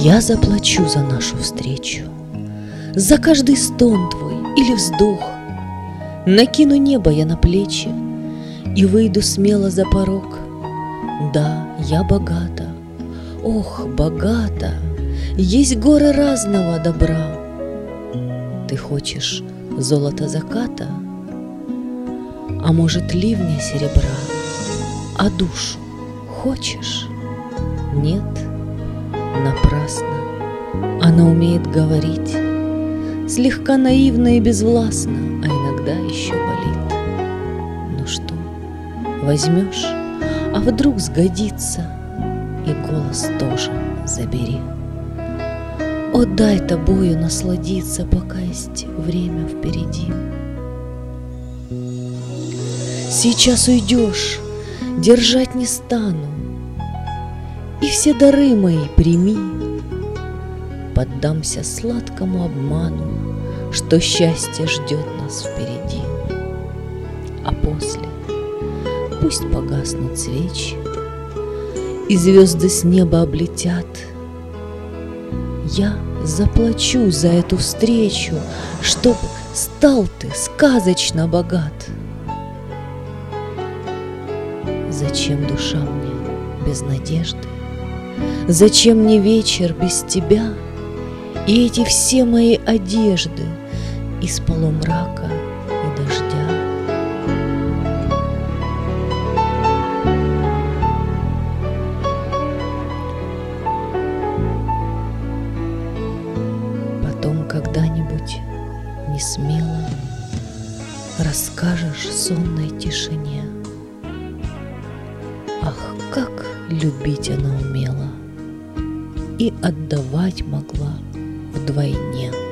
Я заплачу за нашу встречу, за каждый стон твой или вздох. Накину небо я на плечи и выйду смело за порог. Да, я богата, ох, богата, есть горы разного добра. Ты хочешь золото заката, а может ливня серебра? А душу хочешь? Нет, напрасно. Она умеет говорить слегка наивно и безвластно, а иногда еще болит. Ну что, возьмешь, а вдруг сгодится, и голос тоже забери. О, дай тобою насладиться, пока есть время впереди. Сейчас уйдешь, держать не стану, и все дары мои прими. Поддамся сладкому обману, что счастье ждет нас впереди. А после пусть погаснут свечи, и звезды с неба облетят. Я заплачу за эту встречу, чтоб стал ты сказочно богат. Зачем душа мне без надежды? Зачем мне вечер без тебя? И эти все мои одежды из полумрака и дождя. Потом когда-нибудь не смело расскажешь сонной тишине. Ах, как любить она умела и отдавать могла вдвойне.